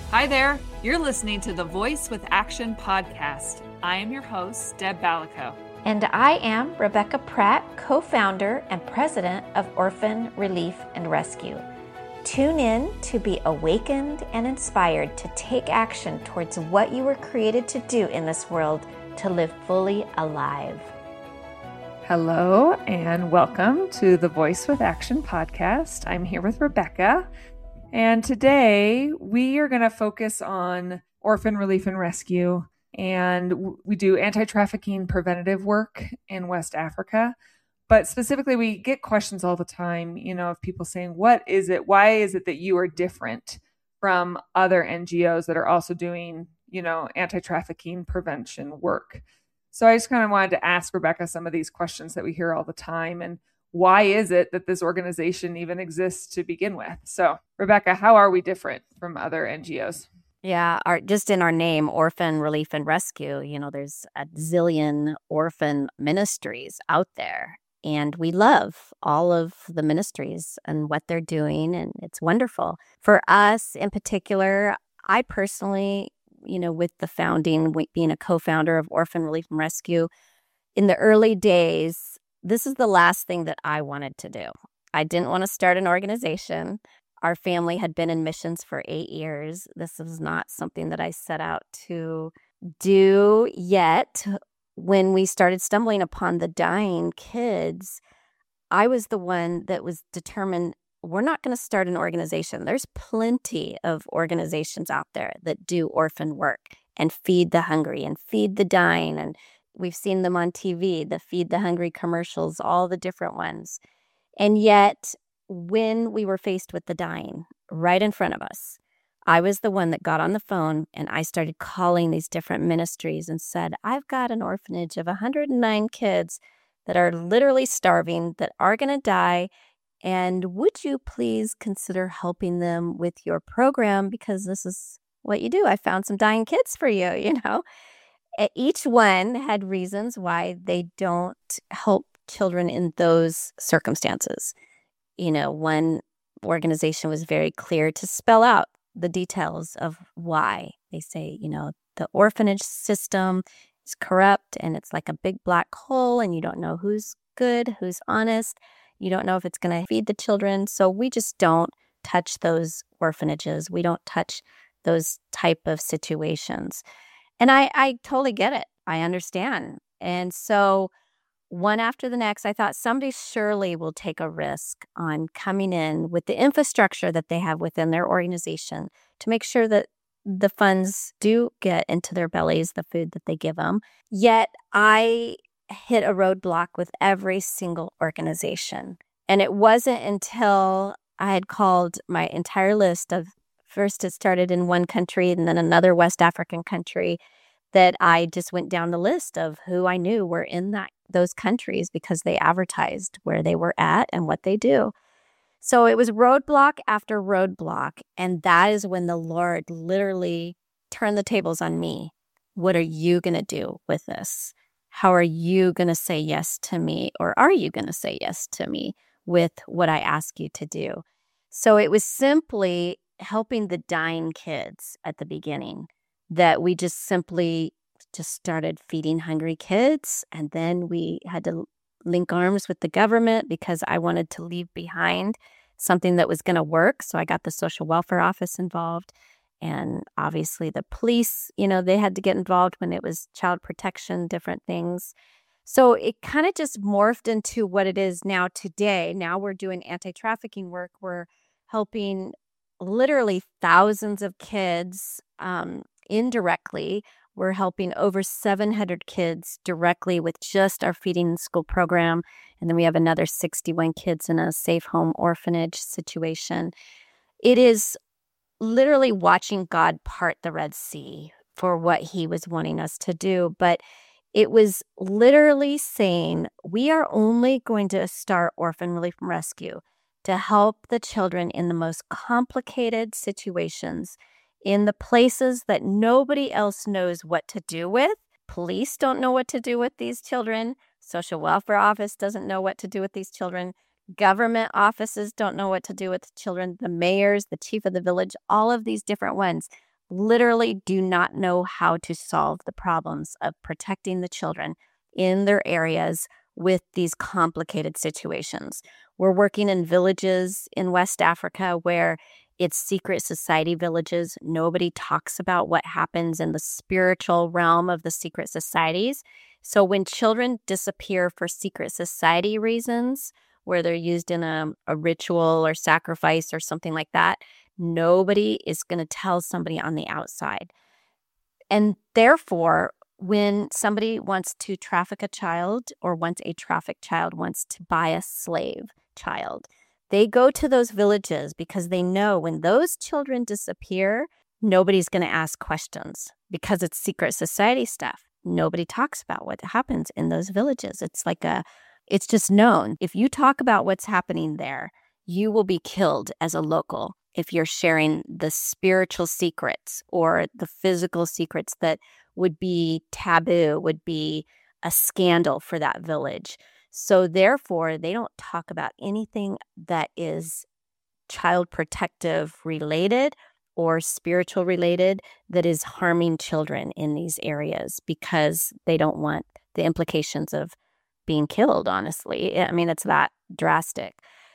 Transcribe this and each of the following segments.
Hi there. You're listening to the Voice with Action podcast. I am your host, Deb Balico. And I am Rebecca Pratt, co-founder and president of Orphan Relief and Rescue. Tune in to be awakened and inspired to take action towards what you were created to do in this world, to live fully alive. Hello and welcome to the Voice with Action podcast. I'm here with Rebecca. And today we are going to focus on orphan relief and rescue. And we do anti-trafficking preventative work in West Africa. But specifically, we get questions all the time, of people saying, what is it? Why is it that you are different from other NGOs that are also doing, anti-trafficking prevention work? So I just kind of wanted to ask Rebecca some of these questions that we hear all the time. And why is it that this organization even exists to begin with? So, Rebecca, how are we different from other NGOs? Yeah, just in our name, Orphan Relief and Rescue, there's a zillion orphan ministries out there. And we love all of the ministries and what they're doing, and it's wonderful. For us in particular, I personally, with the founding, being a co-founder of Orphan Relief and Rescue, in the early days, this is the last thing that I wanted to do. I didn't want to start an organization. Our family had been in missions for 8 years. This was not something that I set out to do yet. When we started stumbling upon the dying kids, I was the one that was determined, we're not going to start an organization. There's plenty of organizations out there that do orphan work and feed the hungry and feed the dying. And we've seen them on TV, the Feed the Hungry commercials, all the different ones. And yet, when we were faced with the dying right in front of us, I was the one that got on the phone and I started calling these different ministries and said, I've got an orphanage of 109 kids that are literally starving, that are going to die. And would you please consider helping them with your program? Because this is what you do. I found some dying kids for you, Each one had reasons why they don't help children in those circumstances. One organization was very clear to spell out the details of why. They say, the orphanage system is corrupt and it's like a big black hole and you don't know who's good, who's honest. You don't know if it's going to feed the children. So we just don't touch those orphanages. We don't touch those type of situations. And I totally get it. I understand. And so one after the next, I thought somebody surely will take a risk on coming in with the infrastructure that they have within their organization to make sure that the funds do get into their bellies, the food that they give them. Yet I hit a roadblock with every single organization. And it wasn't until I had called my entire list of, first it started in one country and then another West African country, that I just went down the list of who I knew were in those countries because they advertised where they were at and what they do. So it was roadblock after roadblock. And that is when the Lord literally turned the tables on me. What are you going to do with this? How are you going to say yes to me? Or are you going to say yes to me with what I ask you to do? So it was simply helping the dying kids at the beginning, that we just simply started feeding hungry kids. And then we had to link arms with the government because I wanted to leave behind something that was going to work. So I got the social welfare office involved. And obviously the police, they had to get involved when it was child protection, different things. So it kind of just morphed into what it is now today. Now we're doing anti-trafficking work. We're helping literally thousands of kids indirectly. We're helping over 700 kids directly with just our Feeding in School program. And then we have another 61 kids in a safe home orphanage situation. It is literally watching God part the Red Sea for what he was wanting us to do. But it was literally saying, we are only going to start Orphan Relief and Rescue to help the children in the most complicated situations, in the places that nobody else knows what to do with. Police don't know what to do with these children. Social welfare office doesn't know what to do with these children. Government offices don't know what to do with children. The mayors, the chief of the village, all of these different ones. literally do not know how to solve the problems of protecting the children in their areas with these complicated situations. We're working in villages in West Africa where it's secret society villages. Nobody talks about what happens in the spiritual realm of the secret societies. So when children disappear for secret society reasons, where they're used in a ritual or sacrifice or something like that, nobody is going to tell somebody on the outside. And therefore, when somebody wants to traffic a child, or once a trafficked child wants to buy a slave child, they go to those villages because they know when those children disappear, nobody's going to ask questions because it's secret society stuff. Nobody talks about what happens in those villages. It's just known. If you talk about what's happening there, you will be killed as a local if you're sharing the spiritual secrets or the physical secrets that would be taboo, would be a scandal for that village. So therefore, they don't talk about anything that is child protective related or spiritual related that is harming children in these areas because they don't want the implications of being killed, honestly. I mean, it's that drastic.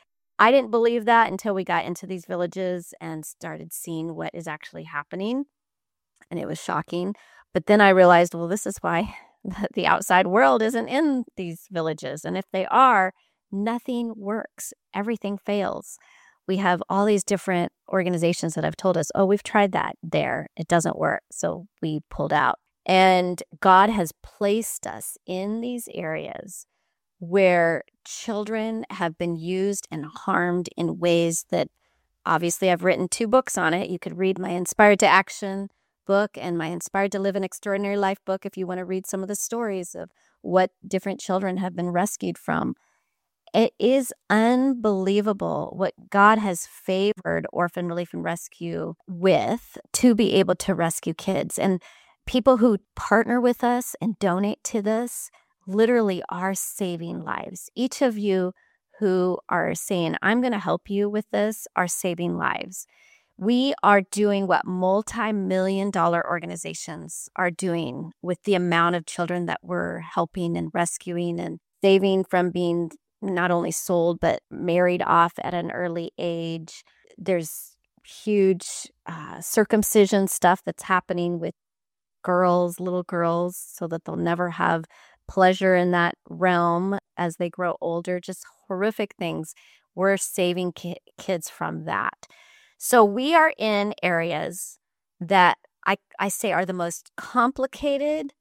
I didn't believe that until we got into these villages and started seeing what is actually happening. And it was shocking. But then I realized, well, this is why the outside world isn't in these villages. And if they are, nothing works. Everything fails. We have all these different organizations that have told us, oh, we've tried that there. It doesn't work. So we pulled out. And God has placed us in these areas where children have been used and harmed in ways that, obviously, I've written 2 books on it. You could read my Inspired to Action book and my Inspired to Live an Extraordinary Life book if you want to read some of the stories of what different children have been rescued from. It is unbelievable what God has favored Orphan Relief and Rescue with to be able to rescue kids. And people who partner with us and donate to this literally are saving lives. Each of you who are saying, I'm going to help you with this, are saving lives. We are doing what multi-million-dollar organizations are doing with the amount of children that we're helping and rescuing and saving from being not only sold, but married off at an early age. There's huge circumcision stuff that's happening with girls, little girls, so that they'll never have pleasure in that realm as they grow older. Just horrific things. We're saving kids from that. So we are in areas that I say are the most complicated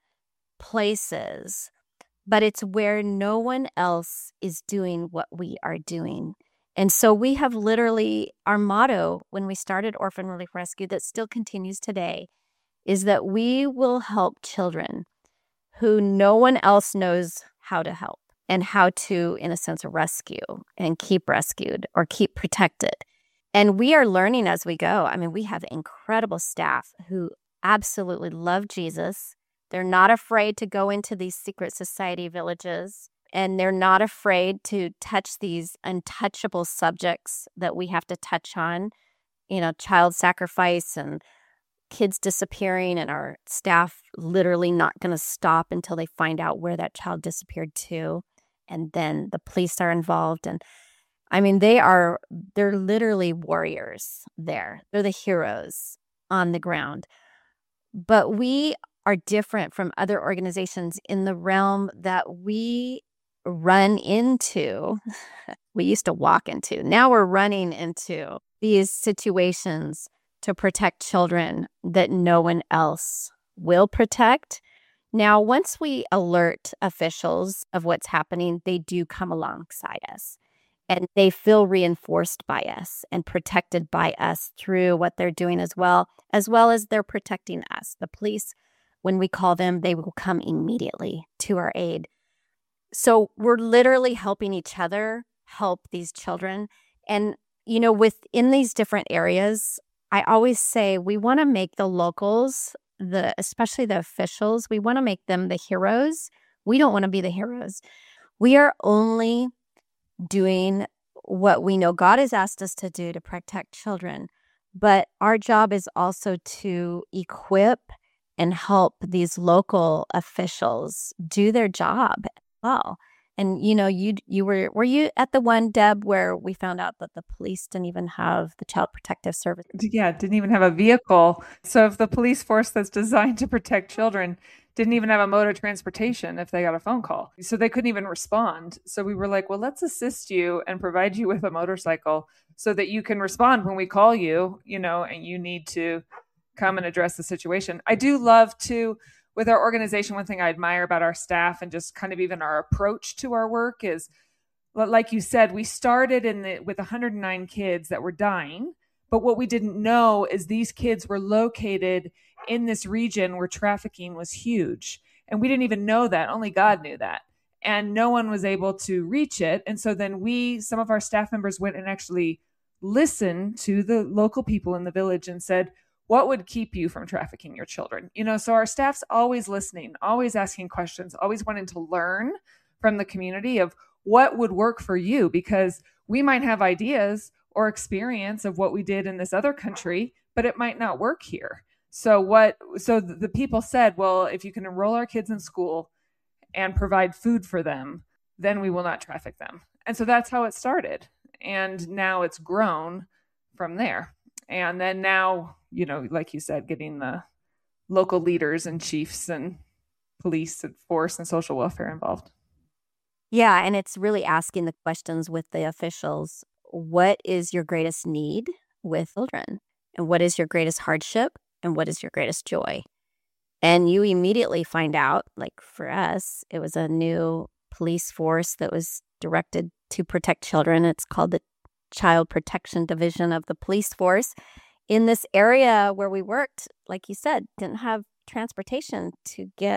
places, but it's where no one else is doing what we are doing. And so we have literally, our motto when we started Orphan Relief Rescue that still continues today is that we will help children who no one else knows how to help and how to, in a sense, rescue and keep rescued or keep protected. And we are learning as we go. I mean, we have incredible staff who absolutely love Jesus. They're not afraid to go into these secret society villages, and they're not afraid to touch these untouchable subjects that we have to touch on, child sacrifice and kids disappearing, and our staff literally not going to stop until they find out where that child disappeared to. And then the police are involved. And I mean, they're literally warriors there. They're the heroes on the ground. But we are different from other organizations in the realm that we run into. We used to walk into. Now we're running into these situations to protect children that no one else will protect. Now, once we alert officials of what's happening, they do come alongside us. And they feel reinforced by us and protected by us through what they're doing as well as they're protecting us. The police, when we call them, they will come immediately to our aid. So we're literally helping each other help these children. And, within these different areas, I always say we want to make the locals, especially the officials, we want to make them the heroes. We don't want to be the heroes. We are only doing what we know God has asked us to do to protect children. But our job is also to equip and help these local officials do their job as well. And you were you at the one, Deb, where we found out that the police didn't even have the Child Protective Service? Yeah, didn't even have a vehicle. So if the police force that's designed to protect children didn't even have a mode of transportation if they got a phone call. So they couldn't even respond. So we were like, well, let's assist you and provide you with a motorcycle so that you can respond when we call you, and you need to come and address the situation. I do love to, with our organization, one thing I admire about our staff and just kind of even our approach to our work is, like you said, we started with 109 kids that were dying. But what we didn't know is these kids were located in this region where trafficking was huge. And we didn't even know that. Only God knew that. And no one was able to reach it. And so then some of our staff members went and actually listened to the local people in the village and said, what would keep you from trafficking your children? So our staff's always listening, always asking questions, always wanting to learn from the community of what would work for you, because we might have ideas or experience of what we did in this other country, but it might not work here. So the people said, well, if you can enroll our kids in school and provide food for them, then we will not traffic them. And so that's how it started. And now it's grown from there. And then now, like you said, getting the local leaders and chiefs and police and force and social welfare involved. Yeah, and it's really asking the questions with the officials. What is your greatest need with children? And what is your greatest hardship? And what is your greatest joy? And you immediately find out, like for us, it was a new police force that was directed to protect children. It's called the Child Protection Division of the police force. In this area where we worked, like you said, didn't have transportation to get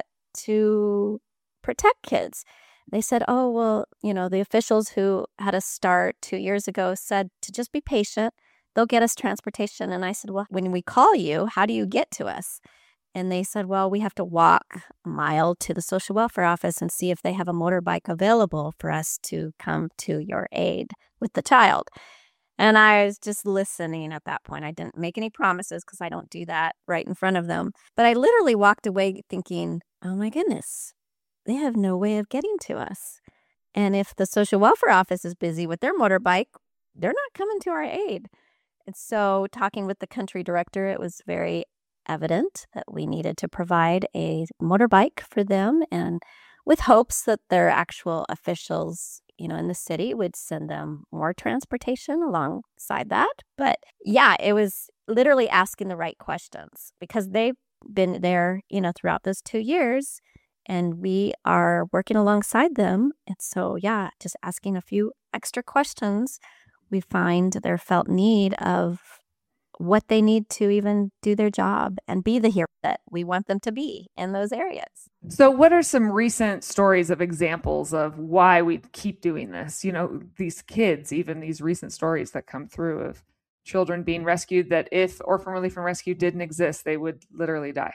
to protect kids. They said, oh, well, the officials who had us start 2 years ago said to just be patient. They'll get us transportation. And I said, well, when we call you, how do you get to us? And they said, well, we have to walk a mile to the social welfare office and see if they have a motorbike available for us to come to your aid with the child. And I was just listening at that point. I didn't make any promises because I don't do that right in front of them. But I literally walked away thinking, oh my goodness, they have no way of getting to us. And if the social welfare office is busy with their motorbike, they're not coming to our aid. And so talking with the country director, it was very evident that we needed to provide a motorbike for them, and with hopes that their actual officials, in the city would send them more transportation alongside that. But yeah, it was literally asking the right questions because they've been there, throughout those 2 years. And we are working alongside them. And so, yeah, just asking a few extra questions, we find their felt need of what they need to even do their job and be the hero that we want them to be in those areas. So what are some recent stories of examples of why we keep doing this? These kids, even these recent stories that come through of children being rescued, that if Orphan Relief and Rescue didn't exist, they would literally die.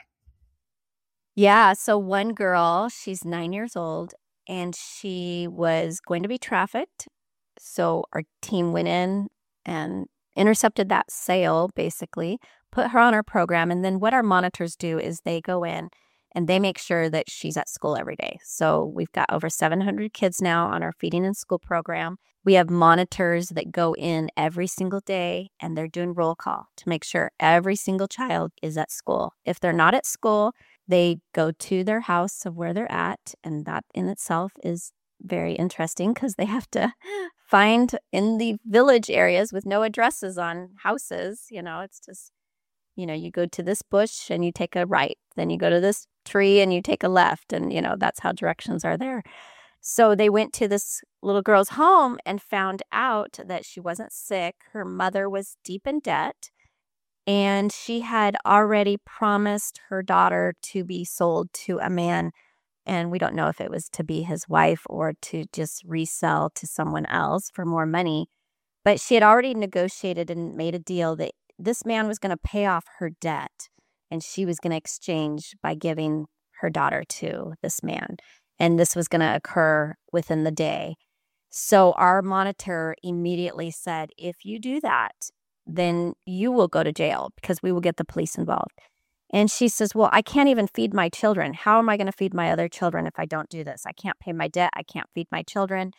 Yeah, so one girl, she's 9 years old, and she was going to be trafficked. So our team went in and intercepted that sale, basically, put her on our program. And then what our monitors do is they go in and they make sure that she's at school every day. So we've got over 700 kids now on our Feeding in School program. We have monitors that go in every single day, and they're doing roll call to make sure every single child is at school. If they're not at school, they go to their house of where they're at, and that in itself is very interesting because they have to find in the village areas with no addresses on houses. It's just, you go to this bush and you take a right, then you go to this tree and you take a left, and, that's how directions are there. So they went to this little girl's home and found out that she wasn't sick. Her mother was deep in debt. And she had already promised her daughter to be sold to a man. And we don't know if it was to be his wife or to just resell to someone else for more money. But she had already negotiated and made a deal that this man was going to pay off her debt. And she was going to exchange by giving her daughter to this man. And this was going to occur within the day. So our monitor immediately said, if you do that, then you will go to jail because we will get the police involved. And she says, well, I can't even feed my children. How am I going to feed my other children if I don't do this? I can't pay my debt. I can't feed my children.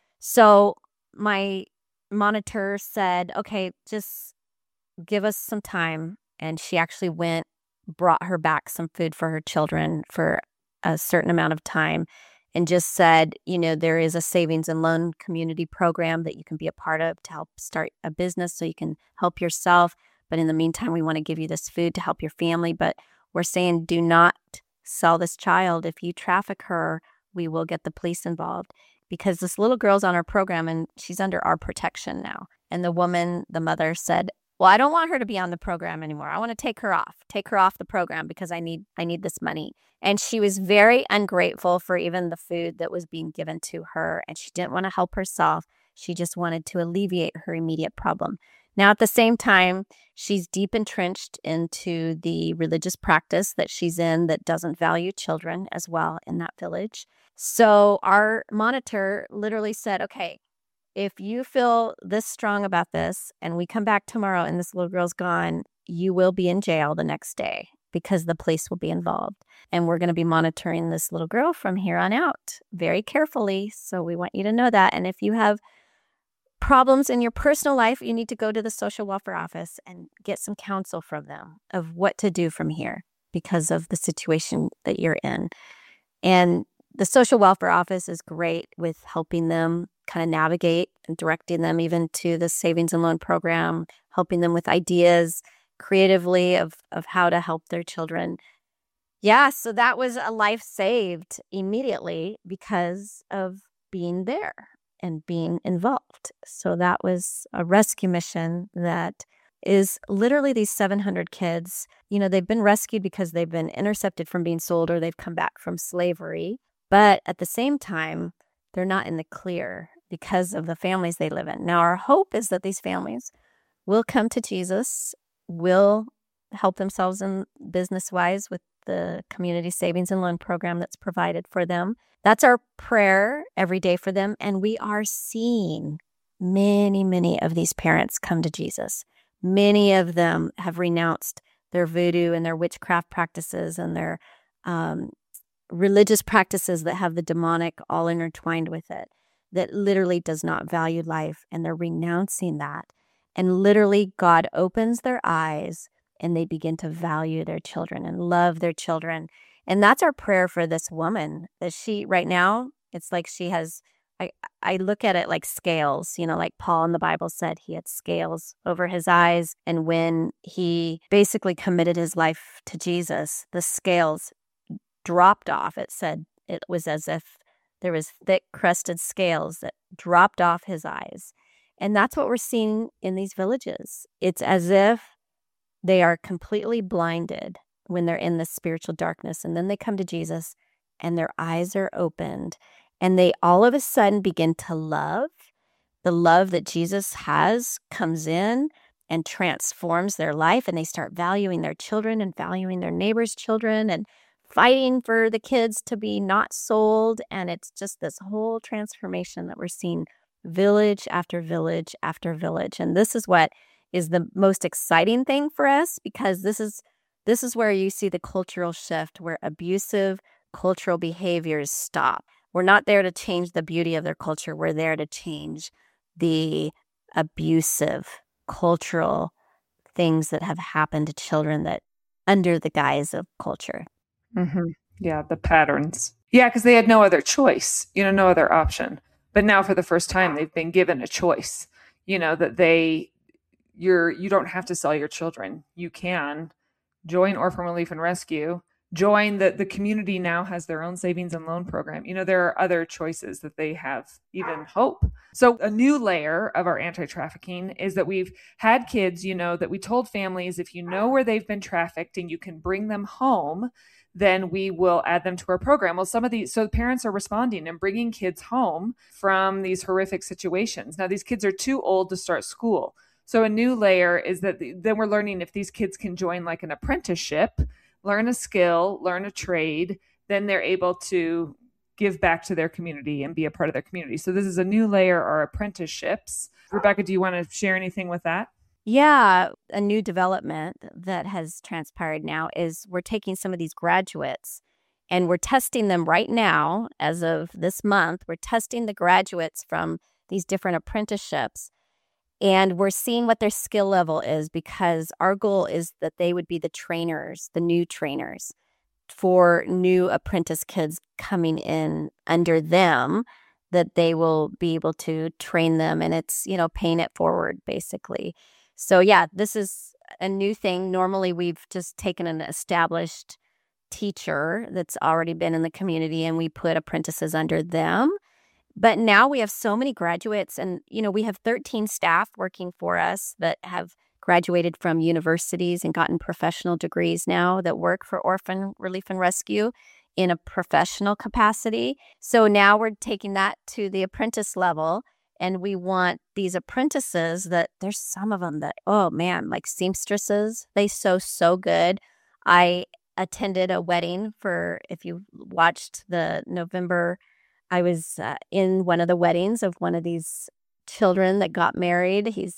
So my monitor said, okay, just give us some time. And she actually brought her back some food for her children for a certain amount of time and just said, there is a savings and loan community program that you can be a part of to help start a business so you can help yourself. But in the meantime, we want to give you this food to help your family. But we're saying do not sell this child. If you traffic her, we will get the police involved, because this little girl's on our program and she's under our protection now. And the mother said, well, I don't want her to be on the program anymore. I want to take her off the program because I need this money. And she was very ungrateful for even the food that was being given to her. And she didn't want to help herself. She just wanted to alleviate her immediate problem. Now, at the same time, she's deep entrenched into the religious practice that she's in that doesn't value children as well in that village. So our monitor literally said, okay, if you feel this strong about this and we come back tomorrow and this little girl's gone, you will be in jail the next day because the police will be involved. And we're going to be monitoring this little girl from here on out very carefully. So we want you to know that. And if you have problems in your personal life, you need to go to the social welfare office and get some counsel from them of what to do from here because of the situation that you're in. And the social welfare office is great with helping them kind of navigate and directing them even to the savings and loan program, helping them with ideas creatively of how to help their children. Yeah, so that was a life saved immediately because of being there and being involved. So that was a rescue mission that is literally these 700 kids. They've been rescued because they've been intercepted from being sold or they've come back from slavery. But at the same time, they're not in the clear because of the families they live in. Now, our hope is that these families will come to Jesus, will help themselves in business-wise with the community savings and loan program that's provided for them. That's our prayer every day for them. And we are seeing many, many of these parents come to Jesus. Many of them have renounced their voodoo and their witchcraft practices and their religious practices that have the demonic all intertwined with it, that literally does not value life. And they're renouncing that. And literally God opens their eyes and they begin to value their children and love their children. And that's our prayer for this woman, that she, right now, it's like she has, I look at it like scales, like Paul in the Bible said he had scales over his eyes. And when he basically committed his life to Jesus, the scales dropped off. It said it was as if there was thick crusted scales that dropped off his eyes. And that's what we're seeing in these villages. It's as if they are completely blinded when they're in this spiritual darkness. And then they come to Jesus and their eyes are opened and they all of a sudden begin to love. The love that Jesus has comes in and transforms their life, and they start valuing their children and valuing their neighbors' children and fighting for the kids to be not sold. And it's just this whole transformation that we're seeing village after village after village. And this is what is the most exciting thing for us, because this is where you see the cultural shift, where abusive cultural behaviors stop. We're not there to change the beauty of their culture. We're there to change the abusive cultural things that have happened to children that under the guise of culture. Mm-hmm. Yeah, the patterns. Yeah, because they had no other choice, no other option. But now for the first time, they've been given a choice, that you don't have to sell your children. You can join Orphan Relief and Rescue, join the community now has their own savings and loan program. There are other choices that they have, even hope. So a new layer of our anti-trafficking is that we've had kids, that we told families, if you know where they've been trafficked and you can bring them home, then we will add them to our program. Well, so parents are responding and bringing kids home from these horrific situations. Now, these kids are too old to start school. So a new layer is that then we're learning if these kids can join like an apprenticeship, learn a skill, learn a trade, then they're able to give back to their community and be a part of their community. So this is a new layer, our apprenticeships. Rebecca, do you want to share anything with that? Yeah, a new development that has transpired now is we're taking some of these graduates and we're testing them right now. As of this month, we're testing the graduates from these different apprenticeships, and we're seeing what their skill level is, because our goal is that they would be the trainers, the new trainers for new apprentice kids coming in under them, that they will be able to train them. And it's, paying it forward, basically. So yeah, this is a new thing. Normally we've just taken an established teacher that's already been in the community and we put apprentices under them. But now we have so many graduates, and, we have 13 staff working for us that have graduated from universities and gotten professional degrees now that work for Orphan Relief and Rescue in a professional capacity. So now we're taking that to the apprentice level, and we want these apprentices that there's some of them that, oh man, like seamstresses, they sew so good. I attended a wedding if you watched the November, I was in one of the weddings of one of these children that got married. He's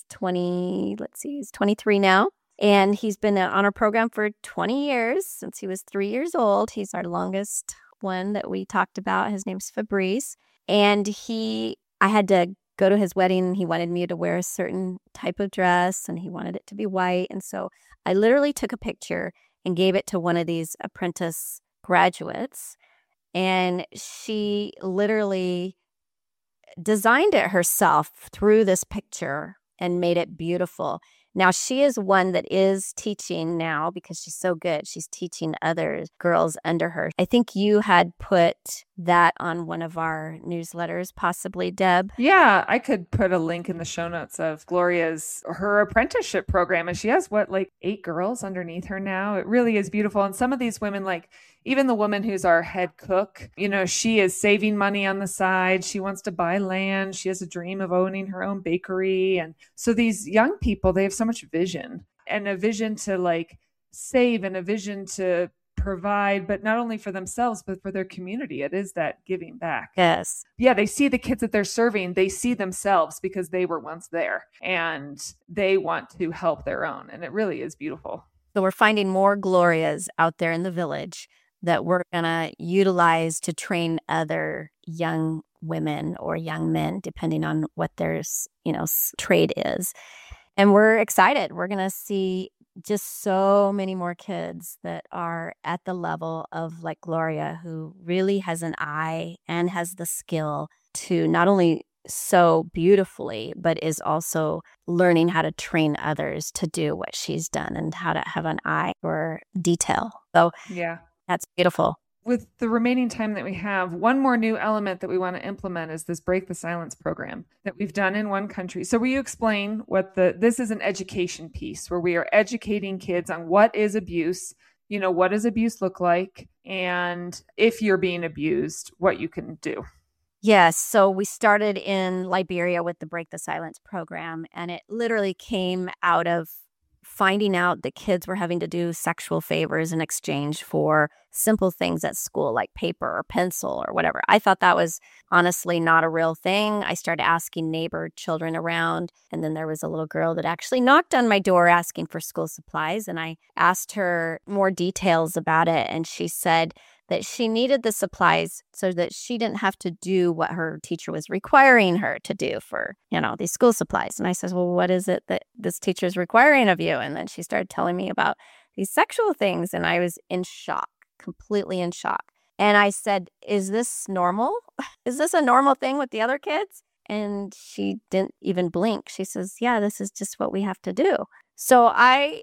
23 now. And he's been on our program for 20 years, since he was 3 years old. He's our longest one that we talked about. His name's Fabrice. And I had to go to his wedding. He wanted me to wear a certain type of dress, and he wanted it to be white. And so I literally took a picture and gave it to one of these apprentice graduates. And she literally designed it herself through this picture and made it beautiful. Now, she is one that is teaching now because she's so good. She's teaching other girls under her. I think you had put that on one of our newsletters, possibly, Deb. Yeah, I could put a link in the show notes of her apprenticeship program. And she has 8 girls underneath her now. It really is beautiful. And some of these women, even the woman who's our head cook, she is saving money on the side. She wants to buy land. She has a dream of owning her own bakery. And so these young people, they have so much vision, and a vision to save, and a vision to provide, but not only for themselves, but for their community. It is that giving back. Yes. Yeah, they see the kids that they're serving. They see themselves because they were once there, and they want to help their own. And it really is beautiful. So we're finding more Glorias out there in the village that we're going to utilize to train other young women or young men, depending on what their, trade is. And we're excited. We're going to see just so many more kids that are at the level of Gloria, who really has an eye and has the skill to not only sew beautifully, but is also learning how to train others to do what she's done and how to have an eye for detail. So yeah, that's beautiful. With the remaining time that we have, one more new element that we want to implement is this Break the Silence program that we've done in one country. So will you explain this is an education piece where we are educating kids on what is abuse, what does abuse look like? And if you're being abused, what you can do. Yes. So we started in Liberia with the Break the Silence program, and it literally came out of finding out that kids were having to do sexual favors in exchange for simple things at school, like paper or pencil or whatever. I thought that was honestly not a real thing. I started asking neighbor children around, and then there was a little girl that actually knocked on my door asking for school supplies, and I asked her more details about it, and she said that she needed the supplies so that she didn't have to do what her teacher was requiring her to do for, these school supplies. And I said, well, what is it that this teacher is requiring of you? And then she started telling me about these sexual things. And I was in shock, completely in shock. And I said, is this normal? Is this a normal thing with the other kids? And she didn't even blink. She says, yeah, this is just what we have to do. So I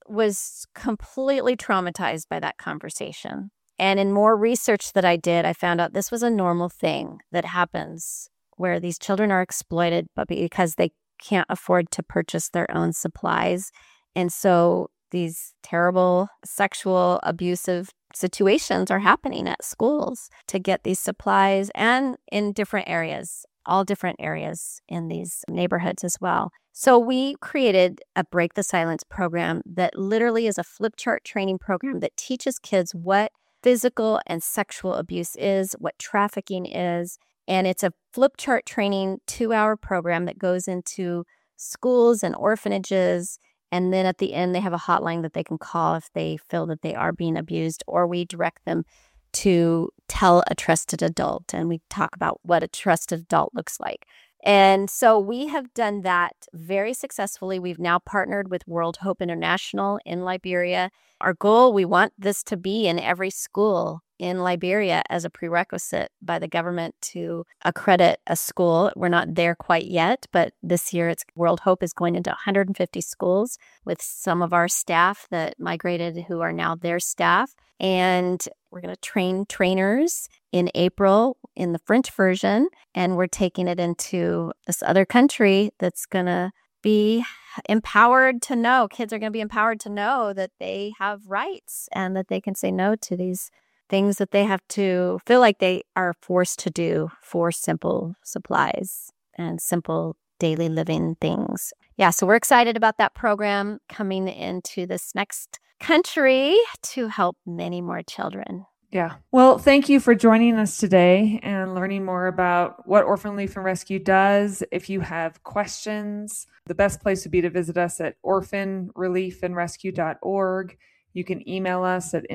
was completely traumatized by that conversation. And in more research that I did, I found out this was a normal thing that happens where these children are exploited, but because they can't afford to purchase their own supplies. And so these terrible sexual abusive situations are happening at schools to get these supplies, and in different areas, all different areas in these neighborhoods as well. So we created a Break the Silence program that literally is a flip chart training program that teaches kids what physical and sexual abuse is, what trafficking is. And it's a flip chart training 2-hour program that goes into schools and orphanages. And then at the end, they have a hotline that they can call if they feel that they are being abused, or we direct them to tell a trusted adult. And we talk about what a trusted adult looks like. And so we have done that very successfully. We've now partnered with World Hope International in Liberia. Our goal, we want this to be in every school in Liberia as a prerequisite by the government to accredit a school. We're not there quite yet, but this year World Hope is going into 150 schools with some of our staff that migrated who are now their staff. And we're going to train trainers in April in the French version, and we're taking it into this other country that's going to be empowered to know. Kids are going to be empowered to know that they have rights and that they can say no to these things that they have to feel like they are forced to do for simple supplies and simple daily living things. Yeah, so we're excited about that program coming into this next country to help many more children. Yeah. Well, thank you for joining us today and learning more about what Orphan Relief and Rescue does. If you have questions, the best place would be to visit us at orphanreliefandrescue.org. You can email us at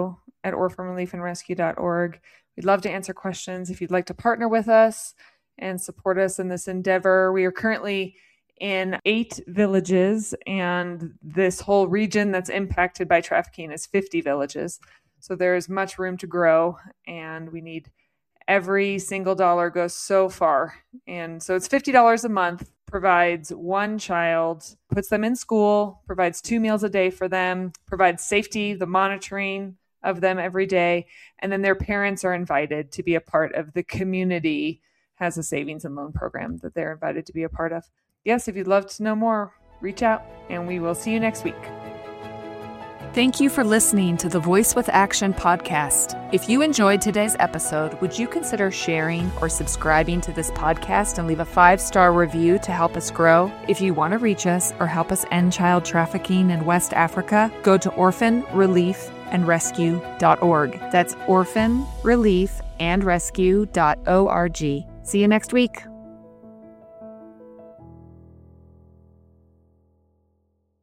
info@orphanreliefandrescue.org. We'd love to answer questions. If you'd like to partner with us and support us in this endeavor, we are currently in 8 villages, and this whole region that's impacted by trafficking is 50 villages. So there is much room to grow, and we need every single dollar goes so far. And so it's $50 a month, provides one child, puts them in school, provides 2 meals a day for them, provides safety, the monitoring of them every day. And then their parents are invited to be a part of the community, has a savings and loan program that they're invited to be a part of. Yes, if you'd love to know more, reach out, and we will see you next week. Thank you for listening to the Voice with Action podcast. If you enjoyed today's episode, would you consider sharing or subscribing to this podcast and leave a 5-star review to help us grow? If you want to reach us or help us end child trafficking in West Africa, go to orphanreliefandrescue.org. That's orphanreliefandrescue.org. See you next week.